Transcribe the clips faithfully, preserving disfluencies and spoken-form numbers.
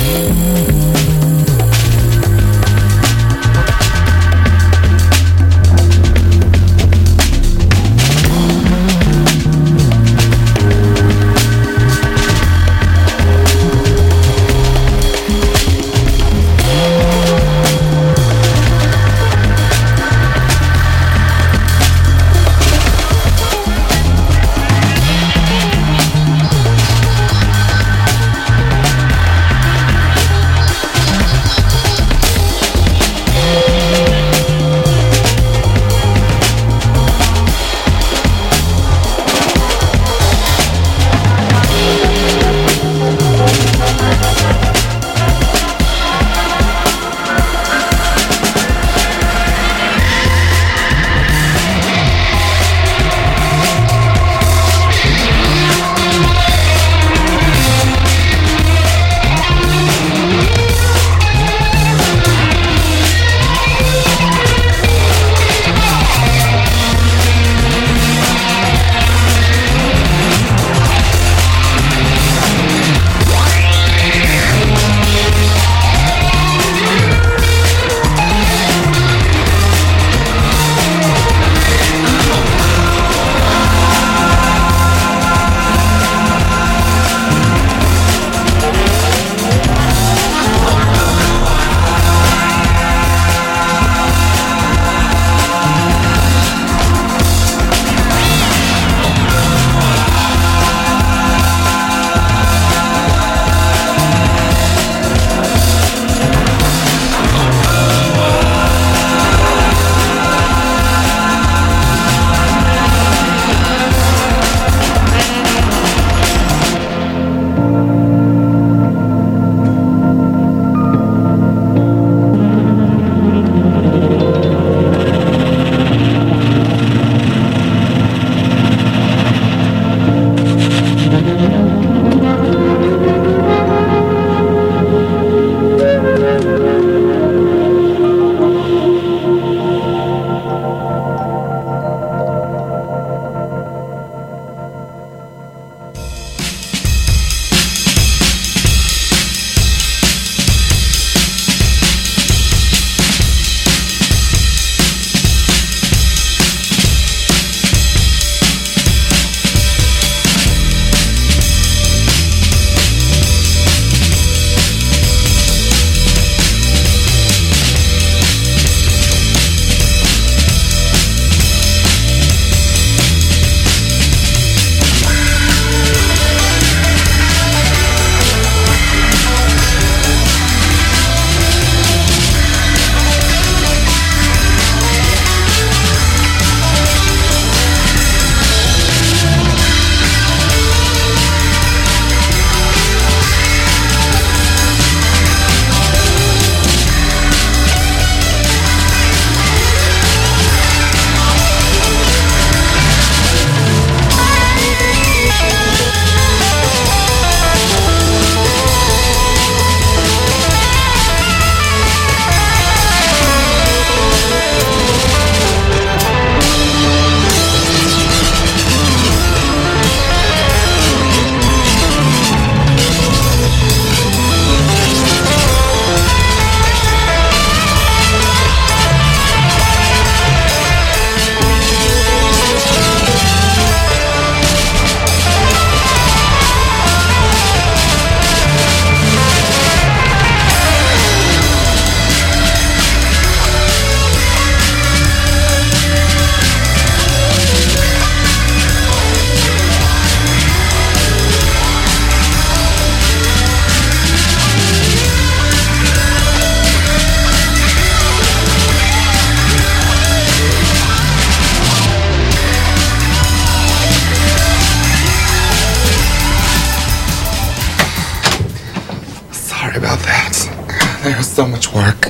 There's so much work.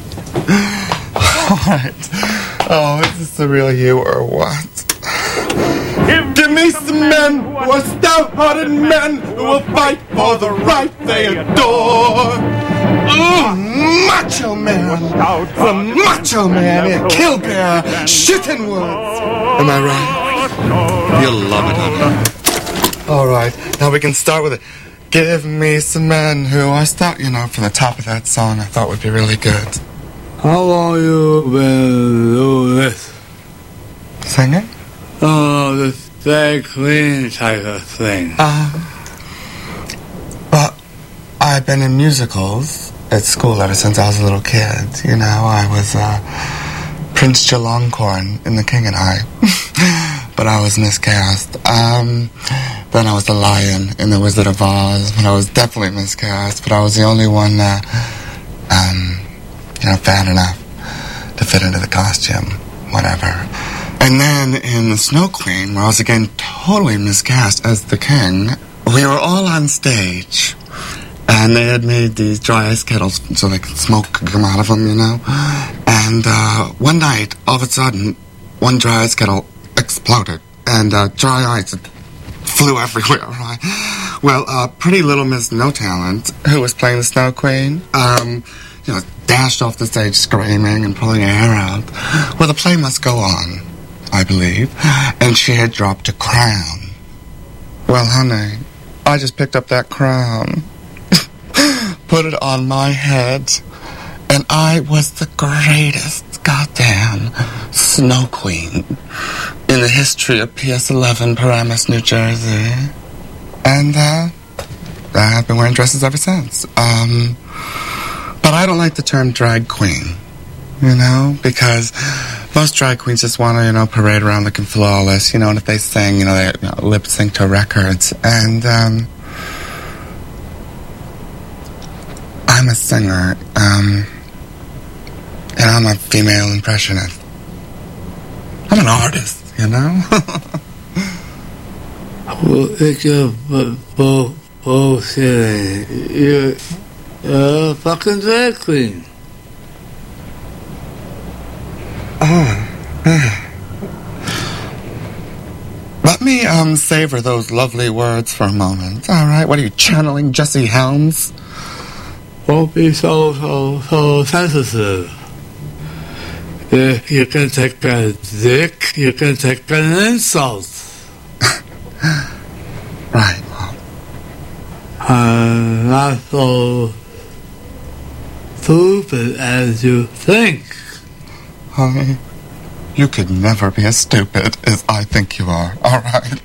What? Oh, is this the real you or what? Give, Give me some men who are stout-hearted men who will fight for the right they adore. Ooh, macho man, the macho man in Killbear, Shitting Woods. Am I right? You'll love it, honey. All right, now we can start with it. Give me some men who I thought, you know, from the top of that song, I thought would be really good. How long you been doing this? Singing? Oh, the stay clean type of thing. Uh, well, I've been in musicals at school ever since I was a little kid. You know, I was uh, Prince Jelongkorn in The King and I. But I was miscast. Um, then I was the Lion in The Wizard of Oz, but I was definitely miscast. But I was the only one, uh, um, you know, fat enough to fit into the costume, whatever. And then in The Snow Queen, where I was again totally miscast as the king, we were all on stage, and they had made these dry ice kettles so they could smoke come out of them, you know. And uh, one night, all of a sudden, one dry ice kettle exploded, and uh, dry ice flew everywhere, right? Well, uh, pretty little Miss No Talent, who was playing the Snow Queen, um, you know, dashed off the stage screaming and pulling her hair out. Well, the play must go on, I believe, and she had dropped a crown. Well, honey, I just picked up that crown, put it on my head, and I was the greatest goddamn Snow Queen in the history of P S eleven, Paramus, New Jersey. And, uh, I've been wearing dresses ever since. Um, but I don't like the term drag queen, you know, because most drag queens just want to, you know, parade around looking flawless, you know, and if they sing, you know, they you know, lip sync to records. And, um, I'm a singer, um, and I'm a female impressionist. I'm an artist, you know? Well, it's a bull, bullshit. You're, you're a fucking drag queen. Oh, yeah. Let me, um, savor those lovely words for a moment, all right? What are you, channeling Jesse Helms? Don't be so, so, so sensitive. You, you can take a dick, you can take an insult. Right, well. I'm not so stupid as you think. Honey, you could never be as stupid as I think you are, all right?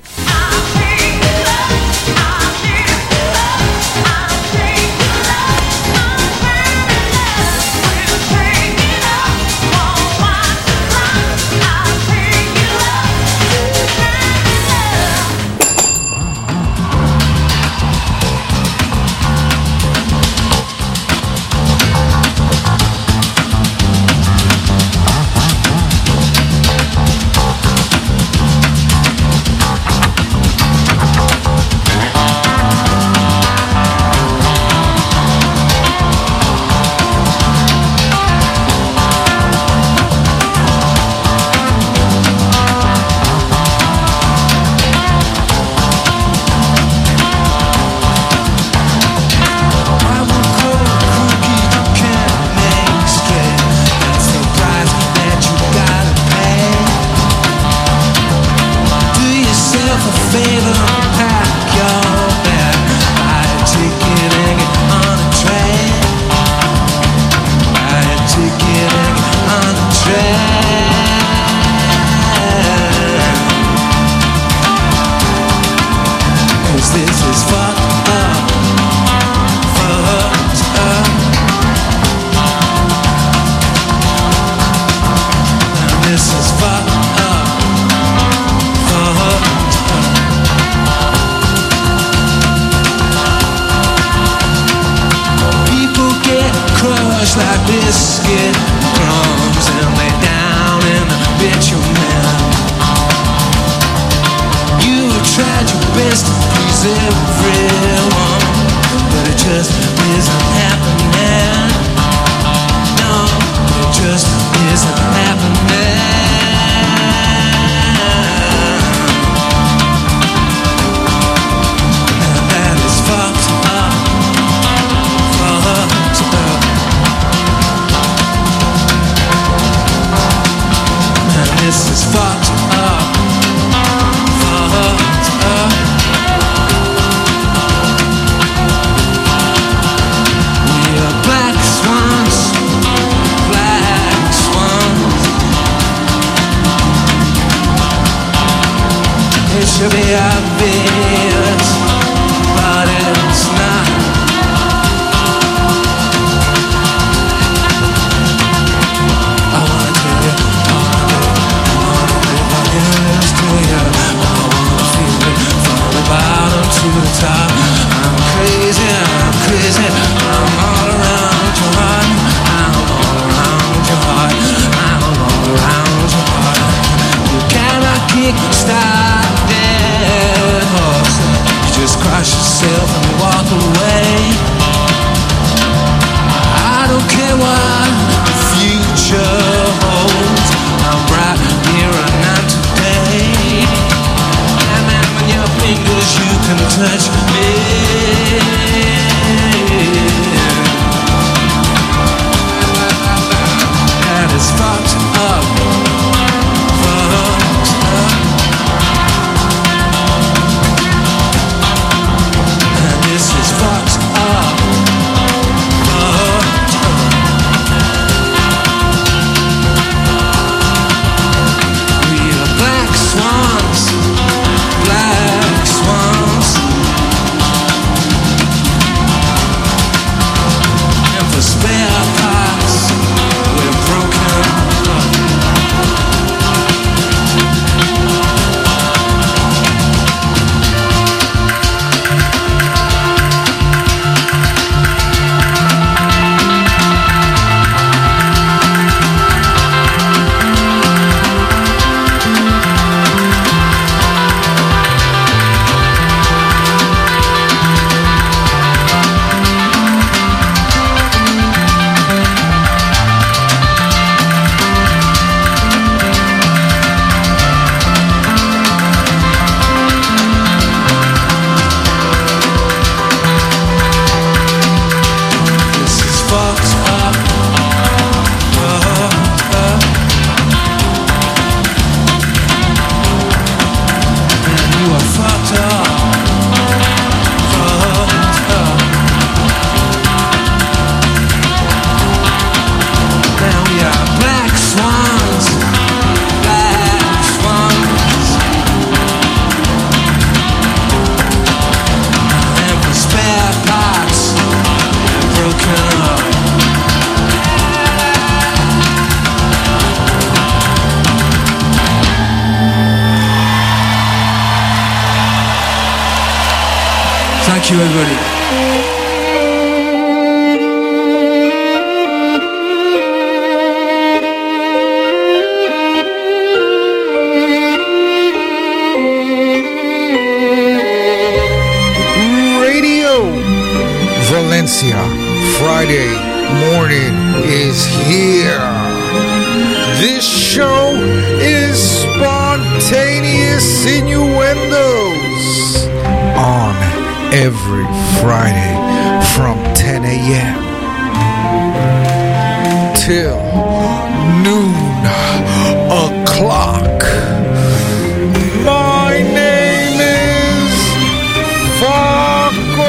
like biscuit crumbs and lay down in the bitumen. You tried your best to please everyone, but it just isn't happening. No, it just isn't happening. And that is fucked up, fucked up. And this is fucked up, fucked up. should be obvious, but it's not. I wanna tell you, I wanna live on your lips to you. I wanna feel it from the bottom to the top. I'm crazy, I'm crazy, I'm all around your heart. I'm all around your heart. I'm all around your heart. You cannot kick start dead horse. You just crush yourself and walk away. I don't care what the future holds. I'm right here and now today. And man, with your fingers you can touch me. And it's fucked up, fucked up. And this is fucked up, fucked up. We are black swans, black swans. And for spare parts, we're broken up. This is fucked up, fucked up. And you are fucked up, fucked up. Now we are black swans, black swans. And for spare parts, we're broken up. Thank you, everybody. Radio Valencia, Friday morning is here. This show is spontaneous innuendos on every Friday from ten a.m. till noon o'clock. My name is Faco.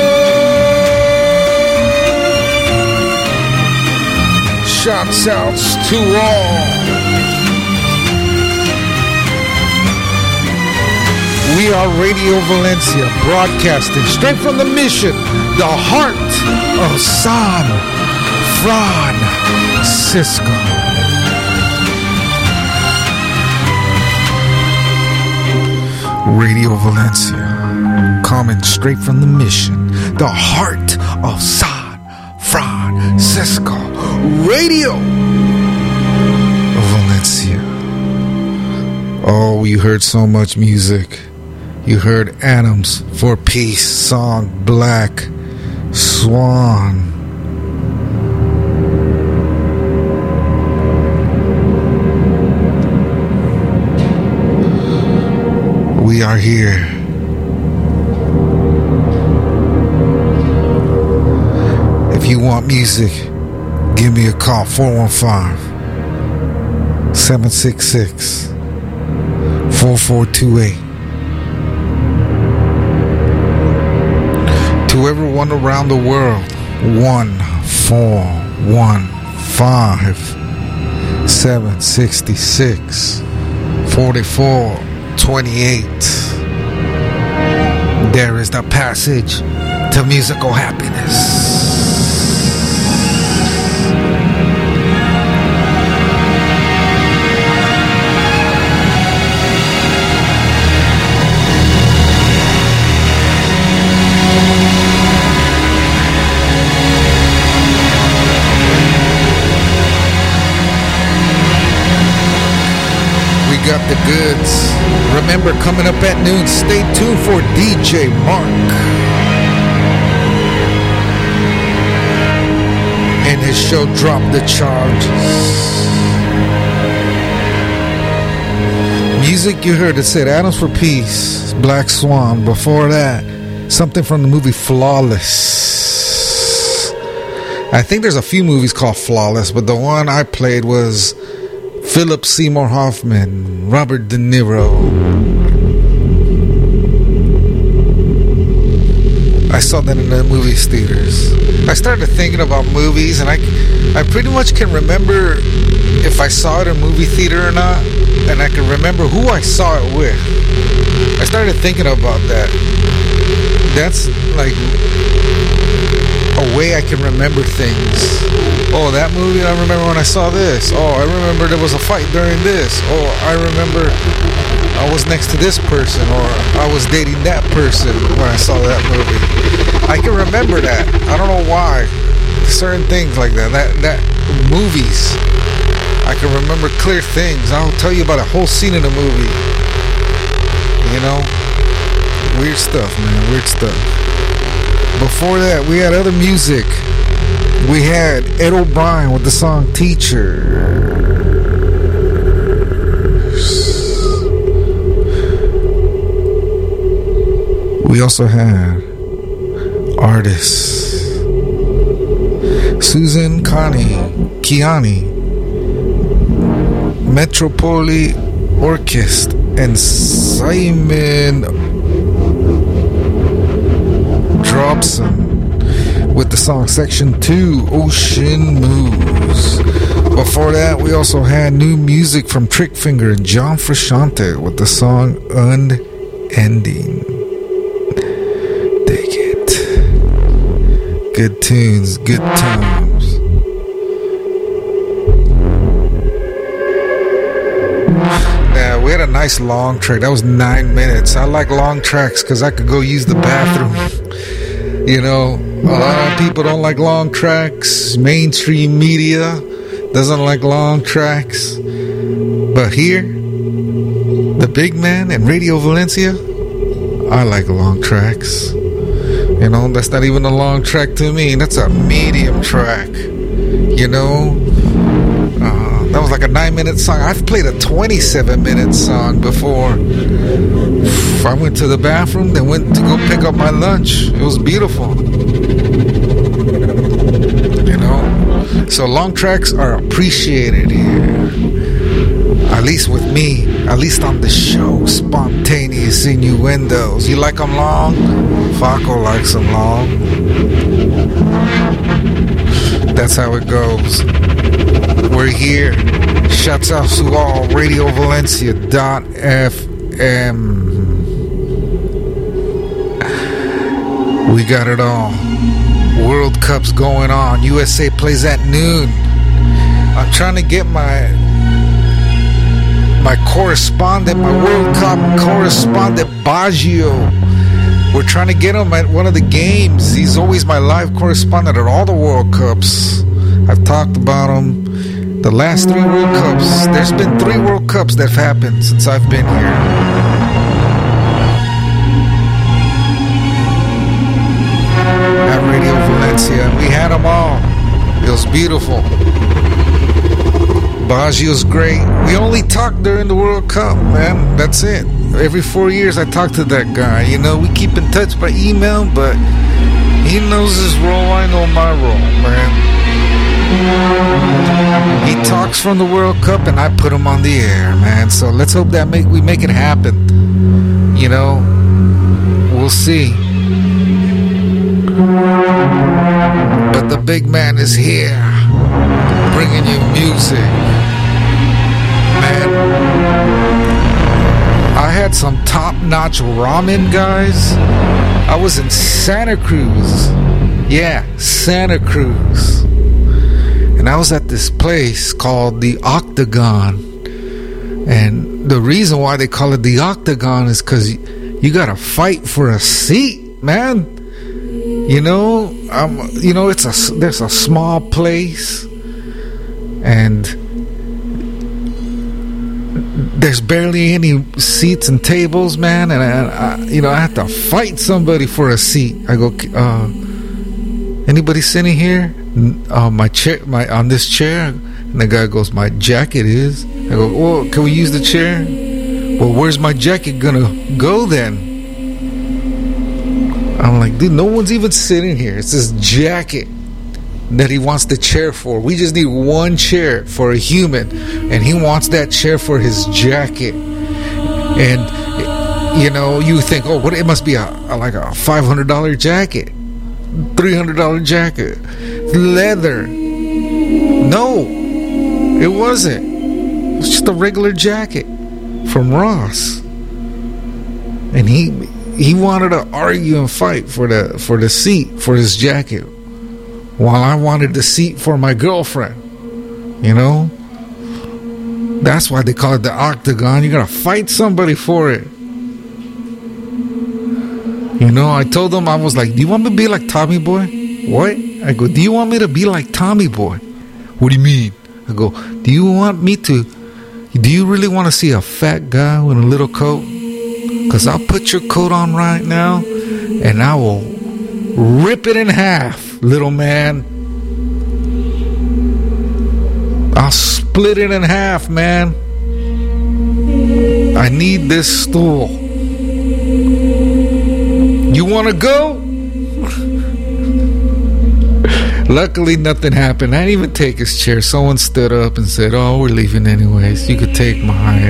Shouts outs to all. We are Radio Valencia, broadcasting straight from the mission, the heart of San Francisco. Radio Valencia, coming straight from the mission, the heart of San Francisco. Radio Valencia. Oh, you heard so much music. You heard Atoms for Peace song Black Swan. We are here. If you want music, give me a call, four one five, seven six six, four four two eight. To everyone around the world, one four one five, seven six six, four four two eight. There is the passage to musical happiness. Got the goods. Remember, coming up at noon, stay tuned for D J Mark and his show Drop the Charges. Music you heard, it said Atoms for Peace, Black Swan. Before that, something from the movie Flawless. I think there's a few movies called Flawless, but the one I played was Philip Seymour Hoffman, Robert De Niro. I saw that in the movie theaters. I started thinking about movies, and I, I pretty much can remember if I saw it in a movie theater or not, and I can remember who I saw it with. I started thinking about that. That's like a way I can remember things. Oh, that movie, I remember when I saw this. Oh, I remember there was a fight during this. Oh, I remember I was next to this person, or I was dating that person when I saw that movie. I can remember that. I don't know why. Certain things like that. That, that movies. I can remember clear things. I'll tell you about a whole scene in a movie. You know? Weird stuff, man. Weird stuff. Before that, we had other music. We had Ed O'Brien with the song Teachers. We also had artists Susan Connie, Kiani, Metropoli Orchestra, and Simon Dropson with the song Section two, Ocean Moves. Before that, we also had new music from Trickfinger and John Frusciante with the song Unending. Dig it. Good tunes, good times. Now, we had a nice long track. That was nine minutes. I like long tracks because I could go use the bathroom. You know, a lot of people don't like long tracks. Mainstream media doesn't like long tracks. But here, the big man and Radio Valencia, I like long tracks. You know, that's not even a long track to me. That's a medium track. You know, uh, that was like a nine minute song. I've played a twenty-seven minute song before. I went to the bathroom, then went to go pick up my lunch. It was beautiful. You know? So long tracks are appreciated here. At least with me. At least on the show. Spontaneous innuendos. You like them long? Faco likes them long. That's how it goes. We're here. Shouts out to all. Radio Valencia dot F M. We got it all. World Cup's going on. U S A plays at noon. I'm trying to get my my correspondent, my World Cup correspondent, Baggio. We're trying to get him at one of the games. He's always my live correspondent at all the World Cups. I've talked about him. The last three World Cups. There's been three World Cups that have happened since I've been here. Radio Valencia. We had them all. It was beautiful. Baggio's great. We only talk during the World Cup, man. That's it. Every four years I talk to that guy. You know, we keep in touch by email, but he knows his role. I know my role, man. He talks from the World Cup and I put him on the air, man. So let's hope that make we make it happen. You know, we'll see. But the big man is here, bringing you music. Man, I had had some top-notch ramen, guys. I was in Santa Cruz. Yeah, Santa Cruz. And I was at this place called the Octagon. And the reason why they call it the Octagon is because you gotta fight for a seat, man. You know, um, you know, it's a there's a small place, and there's barely any seats and tables, man. And I, I, you know, I have to fight somebody for a seat. I go, uh, anybody sitting here? Uh, my chair, my on this chair. And the guy goes, my jacket is. I go, well, can we use the chair? Well, where's my jacket gonna go then? I'm like, dude, no one's even sitting here. It's this jacket that he wants the chair for. We just need one chair for a human, and he wants that chair for his jacket. And you know, you think, oh, what? It must be a, a like a five hundred dollar jacket, three hundred dollar jacket, leather. No, it wasn't. It was just a regular jacket from Ross, and he he wanted to argue and fight for the for the seat for his jacket, while I wanted the seat for my girlfriend. You know, that's why they call it the Octagon. You gotta fight somebody for it. You know, I told them, I was like, do you want me to be like Tommy Boy? What? I go, do you want me to be like Tommy Boy? What do you mean? I go, do you want me to Do you really want to see a fat guy with a little coat? Because I'll put your coat on right now, and I will rip it in half, little man. I'll split it in half, man. I need this stool. You want to go? Luckily, nothing happened. I didn't even take his chair. Someone stood up and said, oh, we're leaving anyways. You could take mine.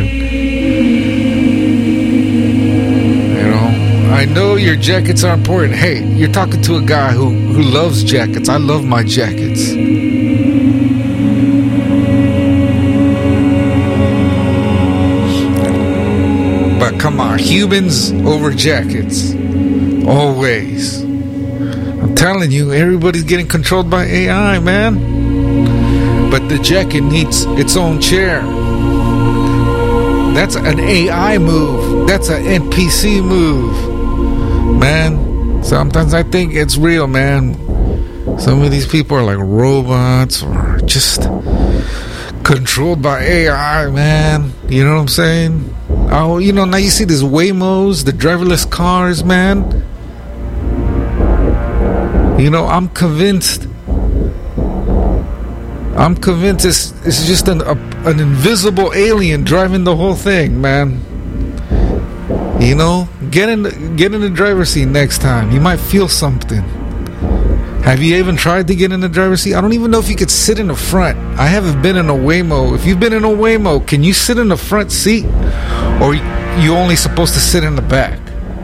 You know, I know your jackets are important. Hey, you're talking to a guy who, who loves jackets. I love my jackets. But come on, humans over jackets. Always. I'm telling you, everybody's getting controlled by A I, man. But the jacket needs its own chair. That's an A I move. That's an N P C move, man. Sometimes I think it's real, man. Some of these people are like robots or just controlled by A I, man. You know what I'm saying? Oh, you know, now you see these Waymos, the driverless cars, man. You know, I'm convinced. I'm convinced it's, it's just an a, an invisible alien driving the whole thing, man. You know, get in the, get in the driver's seat next time. You might feel something. Have you even tried to get in the driver's seat? I don't even know if you could sit in the front. I haven't been in a Waymo. If you've been in a Waymo, can you sit in the front seat? Or you only supposed to sit in the back?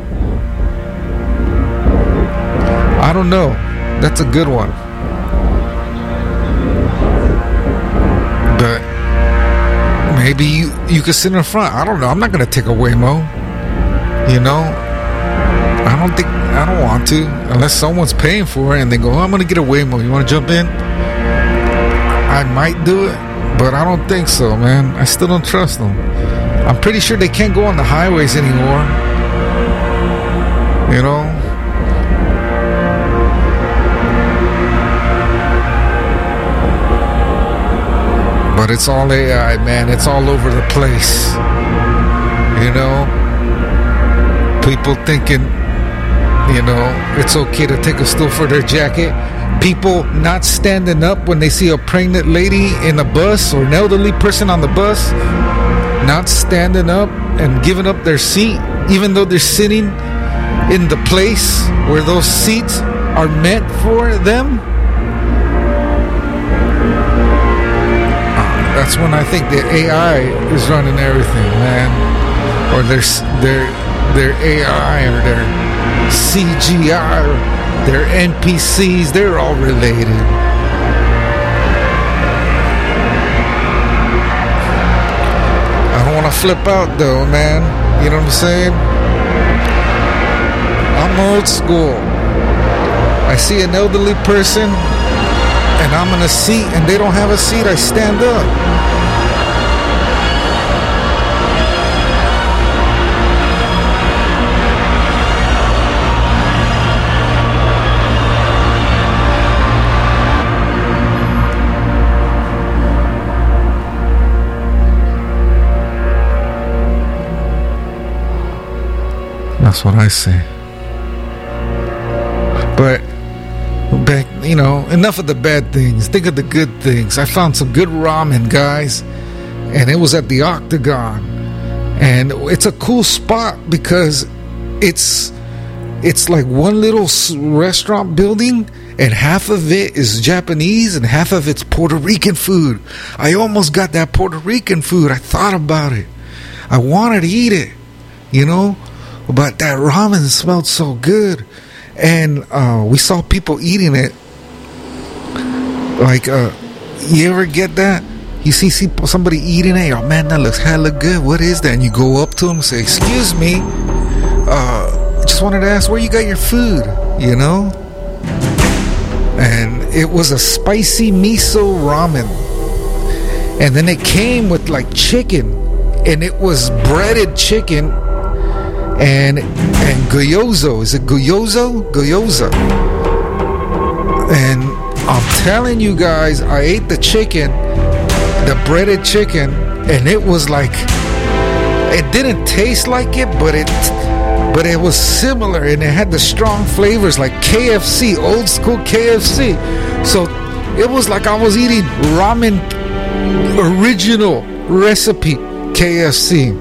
I don't know. That's a good one. But maybe you, you could sit in the front. I don't know. I'm not going to take a Waymo. You know? I don't think, I don't want to. Unless someone's paying for it and they go, oh, I'm going to get a Waymo. You want to jump in? I might do it. But I don't think so, man. I still don't trust them. I'm pretty sure they can't go on the highways anymore. You know? But it's all A I, man. It's all over the place. You know? People thinking, you know, it's okay to take a stool for their jacket. People not standing up when they see a pregnant lady in a bus or an elderly person on the bus. Not standing up and giving up their seat, even though they're sitting in the place where those seats are meant for them. Uh, that's when I think the A I is running everything, man. Or their their their A I or their C G I or their N P Cs. They're all related. I don't want to flip out though, man. You know what I'm saying? I'm old school. I see an elderly person and I'm in a seat and they don't have a seat, I stand up. That's what I say. But back, you know, enough of the bad things. Think of the good things. I found some good ramen, guys, and it was at the Octagon, and it's a cool spot because it's it's like one little restaurant building, and half of it is Japanese and half of it's Puerto Rican food. I almost got that Puerto Rican food. I thought about it. I wanted to eat it, you know, but that ramen smelled so good. And uh, we saw people eating it. Like, uh, you ever get that? You see, see somebody eating it. Oh man, that looks hella good. What is that? And you go up to them and say, "Excuse me, uh, I just wanted to ask where you got your food." You know. And it was a spicy miso ramen, and then it came with like chicken, and it was breaded chicken. And and gyozo, is it gyozo? Gyoza. And I'm telling you guys, I ate the chicken, the breaded chicken, and it was like, it didn't taste like it, but it but it was similar, and it had the strong flavors like K F C, old school K F C. So it was like I was eating ramen original recipe K F C.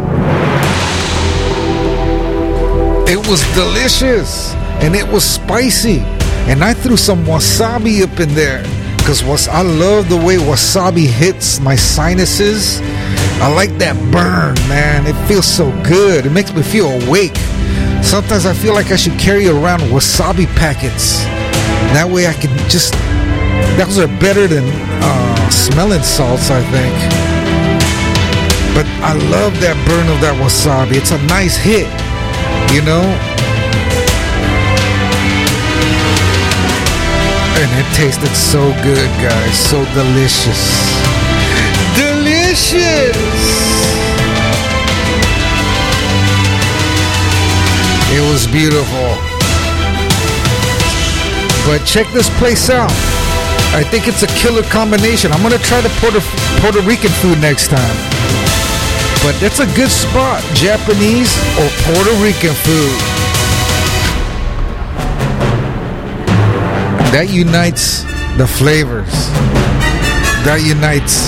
It was delicious, and it was spicy, and I threw some wasabi up in there because was I love the way wasabi hits my sinuses. I like that burn, man. It feels so good. It makes me feel awake. Sometimes I feel like I should carry around wasabi packets. That way I can just, those are better than uh, smelling salts, I think. But I love that burn of that wasabi. It's a nice hit. You know, and it tasted so good, guys. So delicious. Delicious. It was beautiful. But check this place out. I think it's a killer combination. I'm gonna try the Puerto Puerto Rican food next time. But that's a good spot, Japanese or Puerto Rican food. That unites the flavors. That unites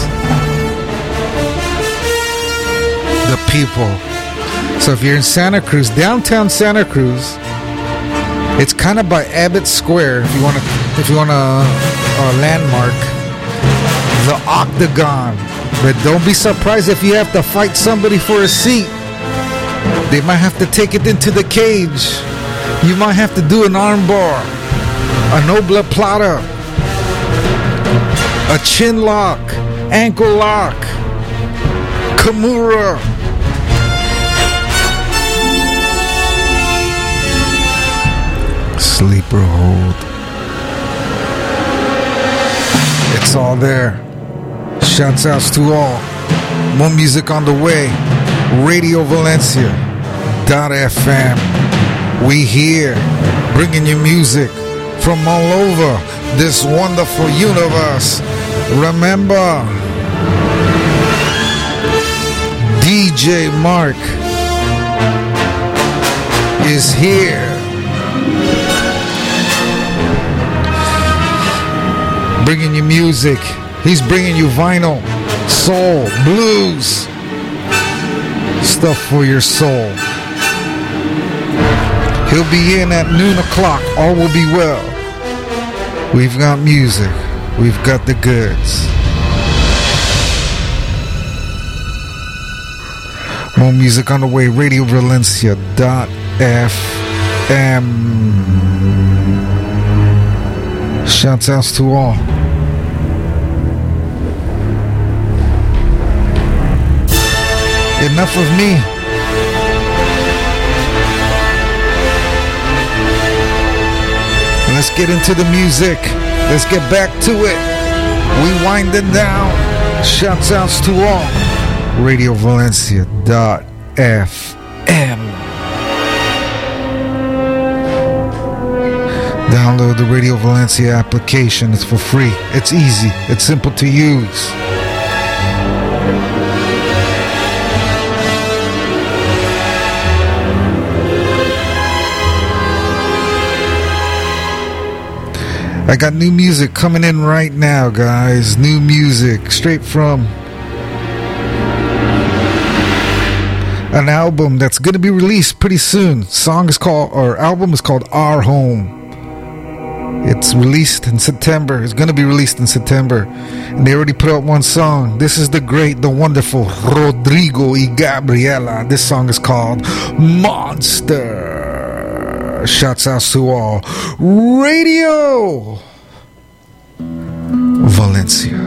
the people. So if you're in Santa Cruz, downtown Santa Cruz, it's kind of by Abbott Square. If you want to, if you want a, a landmark, the Octagon. But don't be surprised if you have to fight somebody for a seat. They might have to take it into the cage. You might have to do an armbar, a nobla plata, a chin lock, ankle lock, Kimura. Sleeper hold. It's all there. Shouts outs to all. More music on the way. Radio Valencia dot F M. We here bringing you music from all over this wonderful universe. Remember, D J Mark is here. Bringing you music. He's bringing you vinyl, soul, blues, stuff for your soul. He'll be in at noon o'clock. All will be well. We've got music. We've got the goods. More music on the way. Radio Valencia dot F M. Shouts outs to all. Enough of me. Let's get into the music. Let's get back to it. We winding down. Shouts outs to all. Radio Valencia dot F M. Download the Radio Valencia application. It's for free. It's easy. It's simple to use. I got new music coming in right now, guys. New music straight from an album that's going to be released pretty soon. Song is called, or album is called Our Home. It's released in September. It's going to be released in September. And they already put out one song. This is the great, the wonderful Rodrigo y Gabriela. This song is called Monster. Shouts out to all. Radio Valencia.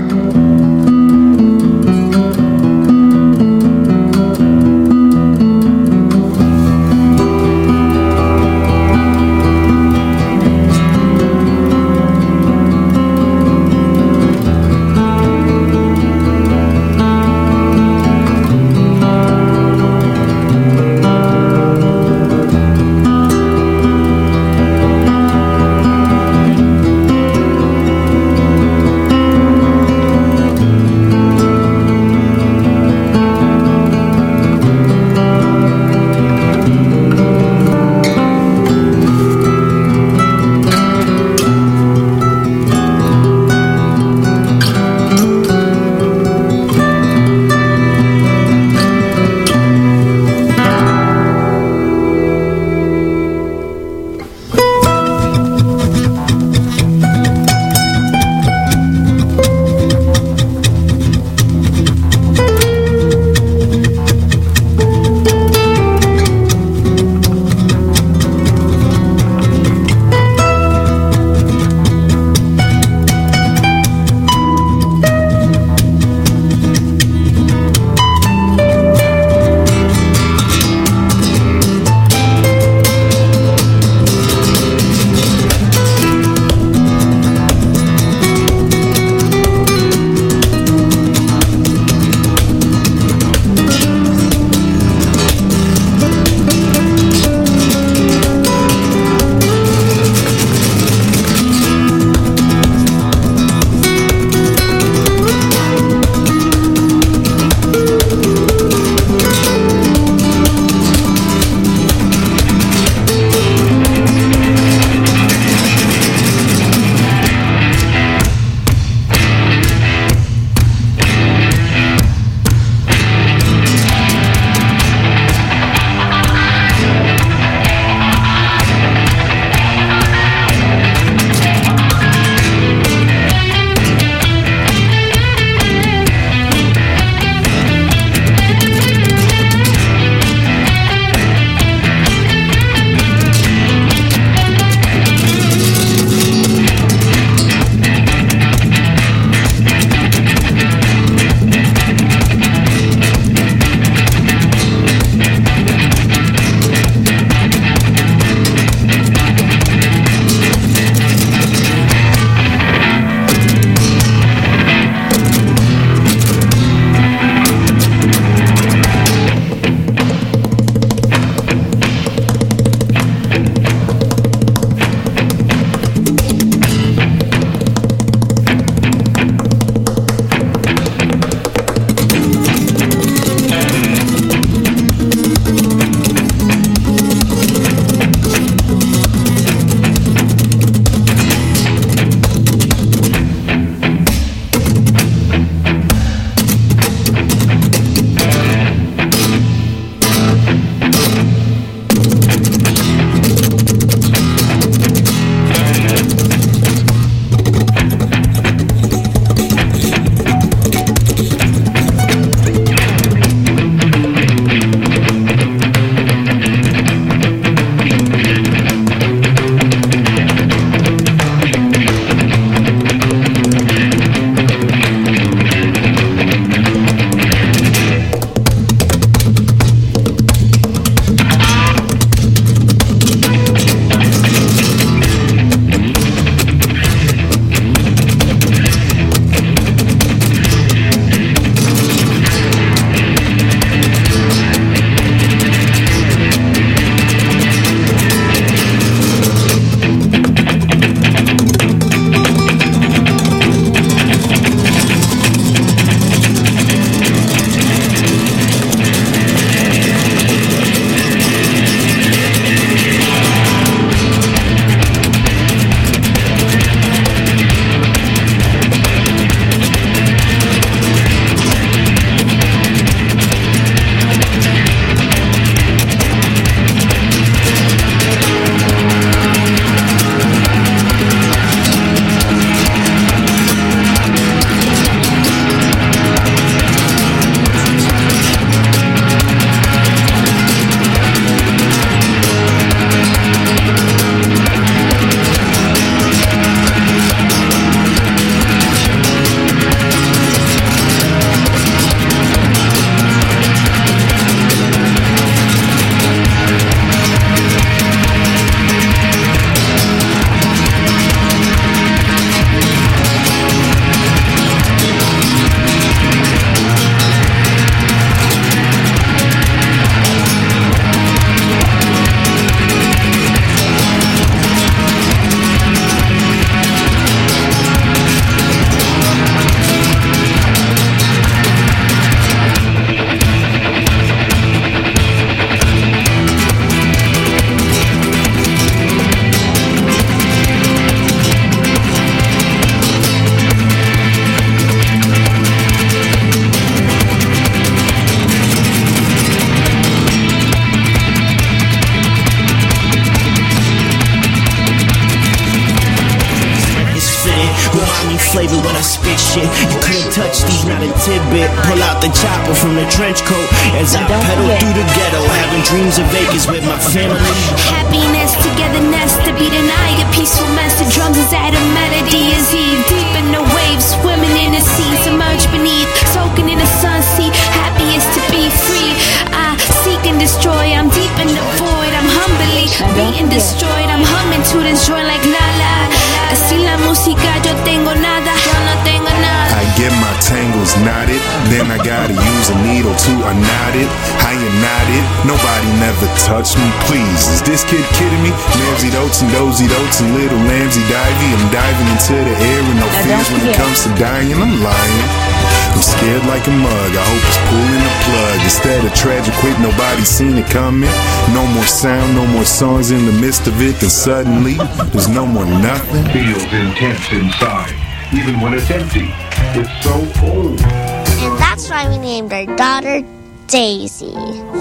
spit shit. You couldn't touch these, not a tidbit. Pull out the chopper from the trench coat as I pedal through the ghetto, having dreams of Vegas with my family. Happiness, togetherness, to be denied. A peaceful mess, the drums is at a melody. Is he deep in the waves, swimming in the sea, submerged beneath, soaking in the sun. See, happy is to be free. I seek and destroy. I'm deep in the void. I'm humbly being destroyed. I'm humming to this joint like la la. Así la música, yo tengo nada, yo no tengo nada. I get my tangles knotted, then I gotta use a needle to unknot it. I am not it, nobody never touched me, please. Is this kid kidding me? Namesy Dotes and Dozy Dotes and little Lamsy Divey. I'm diving into the air with no fears when it comes to dying. I'm lying. I'm scared like a mug, I hope it's pulling the plug. Instead of tragic quit, nobody seen it coming. No more sound, no more songs in the midst of it. Then suddenly, there's no more nothing. Feels intense inside, even when it's empty. It's so old. And that's why we named our daughter Daisy.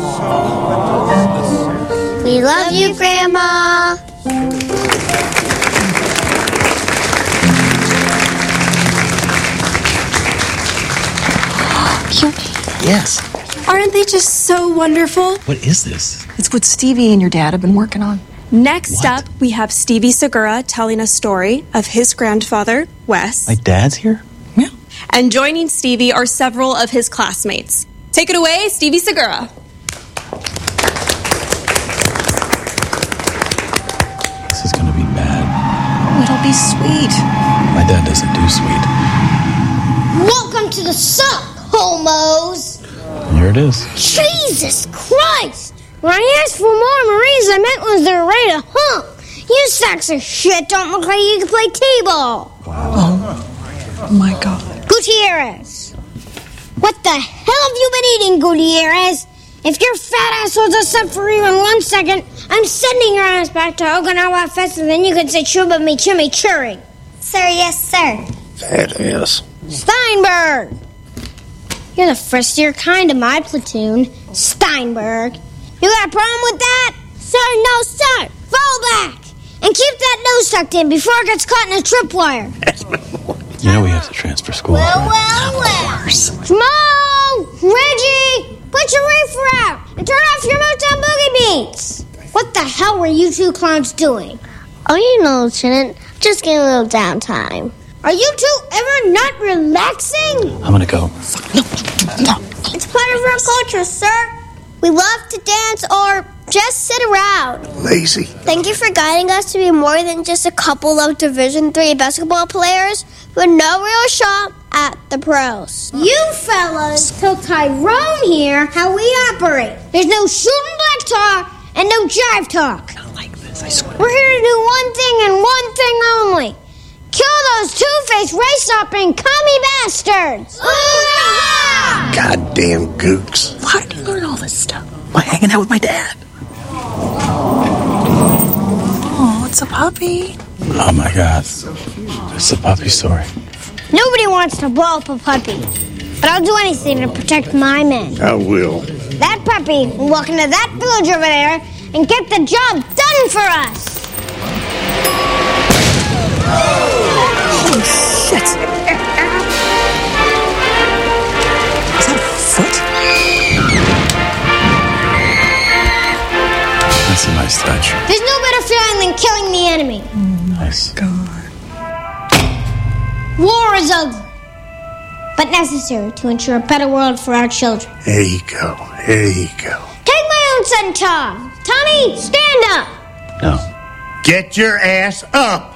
We love you, Grandma. Yes. Aren't they just so wonderful? What is this? It's what Stevie and your dad have been working on. Next what? up, we have Stevie Segura telling a story of his grandfather, Wes. My dad's here? Yeah. And joining Stevie are several of his classmates. Take it away, Stevie Segura. This is gonna be bad. Oh, it'll be sweet. My dad doesn't do sweet. Welcome to the suck, homos. Here it is. Jesus Christ! When I asked for more Marines, I meant was they're ready to hump. You sacks of shit don't look like you can play T-ball. Wow. Oh my God. Gutierrez. What the hell have you been eating, Gutierrez? If your fat ass holds us up for even one second, I'm sending your ass back to Okinawa Fest, and then you can say Chuba me chimichurri. Sir, yes, sir. That is. Steinberg. You're the first of your kind in my platoon, Steinberg. You got a problem with that? Sir, no, sir. Fall back and keep that nose tucked in before it gets caught in a tripwire. You know we have to transfer schools, well, right? well, well. Jamal, Reggie, put your reefer out and turn off your Motown Boogie Beats. What the hell were you two clowns doing? Oh, you know, Lieutenant, just getting a little downtime. Are you two ever not relaxing? I'm gonna go. No, no. It's part of our culture, sir. We love to dance or just sit around. Lazy. Thank you for guiding us to be more than just a couple of Division three basketball players with no real shot at the pros. You fellas told Tyrone here how we operate. There's no shooting black talk and no jive talk. I don't like this, I swear. We're here to do one thing and one thing only. Kill those two-faced race-hopping commie bastards! Hoorah! Goddamn gooks. Why did you learn all this stuff? By hanging out with my dad. Oh, it's a puppy. Oh my God. It's a puppy story. Nobody wants to blow up a puppy, but I'll do anything to protect my men. I will. That puppy will walk into that village over there and get the job done for us. Holy shit! Is that a foot? That's a nice touch. There's no better feeling than killing the enemy. Oh my nice. God. War is ugly, but necessary to ensure a better world for our children. There you go. There you go. Take my own son, Tom. Tommy, stand up. No. Get your ass up.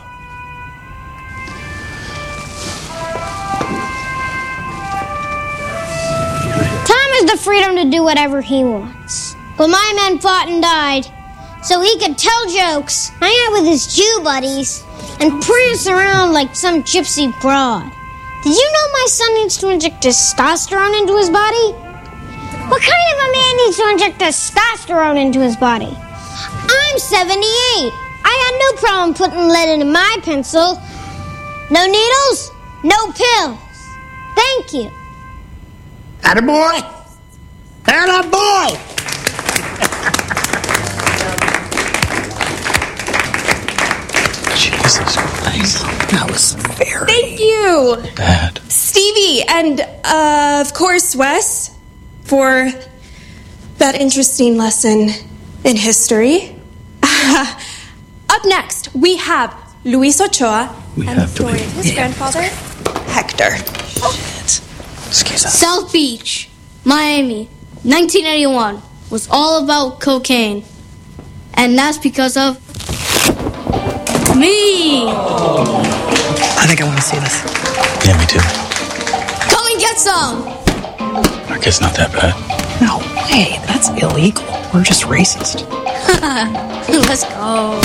The freedom to do whatever he wants. But my men fought and died so he could tell jokes, hang out with his Jew buddies, and prance around like some gypsy broad. Did you know my son needs to inject testosterone into his body? What kind of a man needs to inject testosterone into his body? I'm seventy-eight. I got no problem putting lead into my pencil. No needles, no pills. Thank you. Attaboy! Attaboy! This is nice. That was very Thank you, bad. Stevie, and uh, of course, Wes, for that interesting lesson in history. Up next, we have Luis Ochoa We and the have to story be- of his Yeah. grandfather, Hector. Excuse us. South Beach, Miami, nineteen eighty-one was all about cocaine. And that's because of me. I think I want to see this. Yeah, me too. Come and get some. I guess not that bad. No way. That's illegal. We're just racist. Let's go.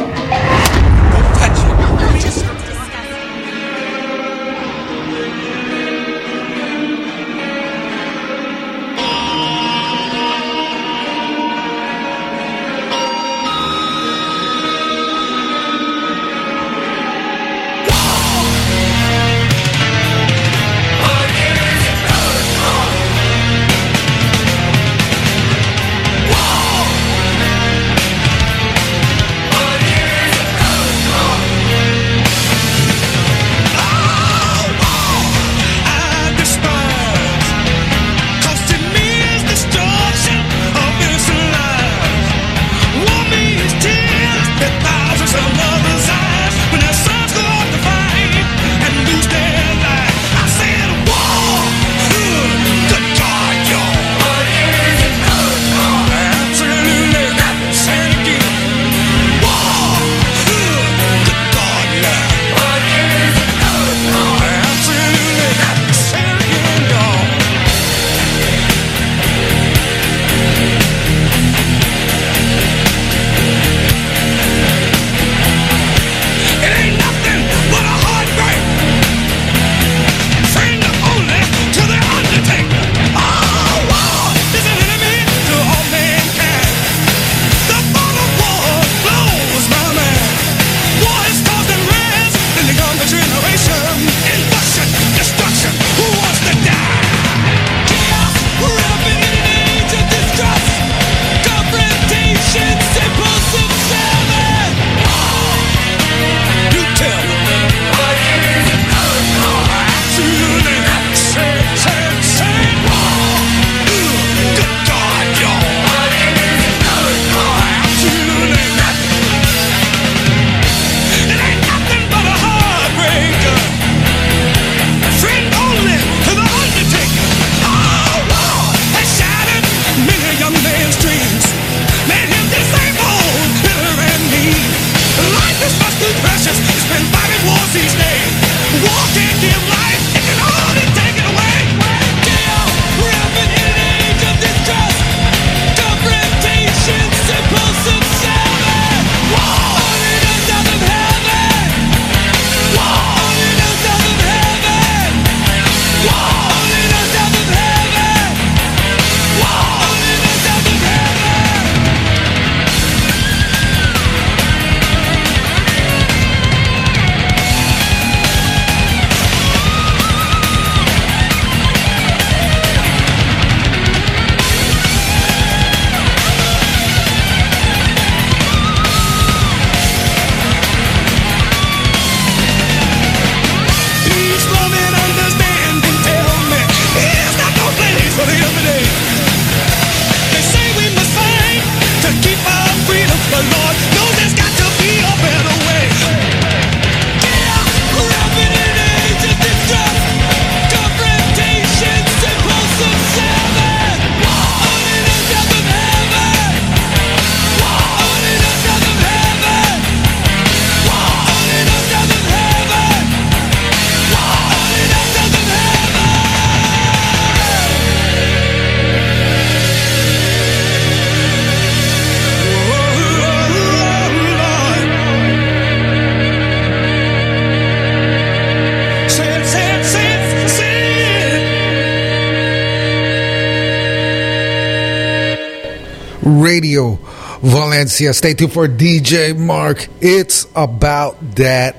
Radio Valencia. Stay tuned for D J Mark. It's about that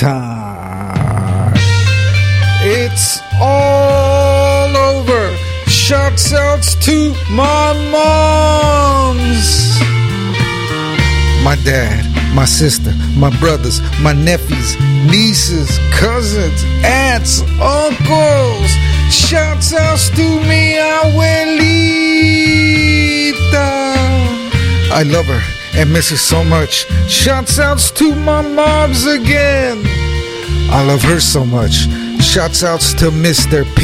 time. It's all over. Shouts outs to my moms. My dad. my sister, my brothers, my nephews, nieces, cousins, aunts, uncles. Shouts out to mi abuelita. I love her and miss her so much. Shouts outs to my moms again. I love her so much. Shouts outs to Mister P.